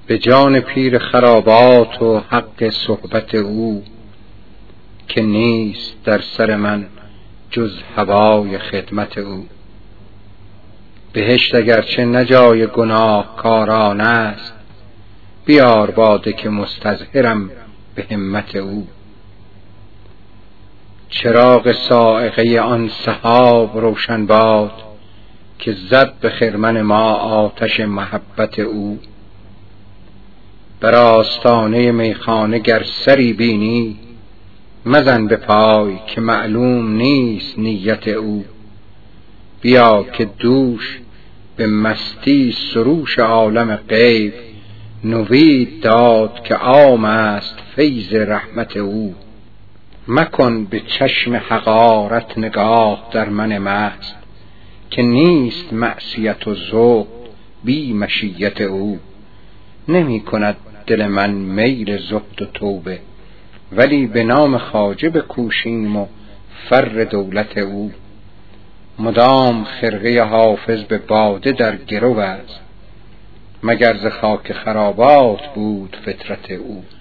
به جان پیر خرابات و حق صحبت او، که نیست در سر من جز هوای خدمت او. بهشت اگرچه نه جای گناهکاران است، بیار باده که مستظهرم به همت او. چراغ صاعقه آن سحاب روشن باد، که زد به خرمن ما آتش محبت او. بر آستانه میخانه گر سری بینی، مزن به پای که معلوم نیست نیت او. بیا که دوش به مستی سروش عالم غیب، نوید داد که عام است فیض رحمت او. مکن به چشم حقارت نگاه در من مست، که نیست معصیت و ذوق بی مشیت او. نمی کند دل من میل زهد و توبه، ولی به نام خواجه بکوشیم و فر دولت او. مدام خرقه حافظ به باده در گرو است، مگر ز خاک خرابات بود فطرت او.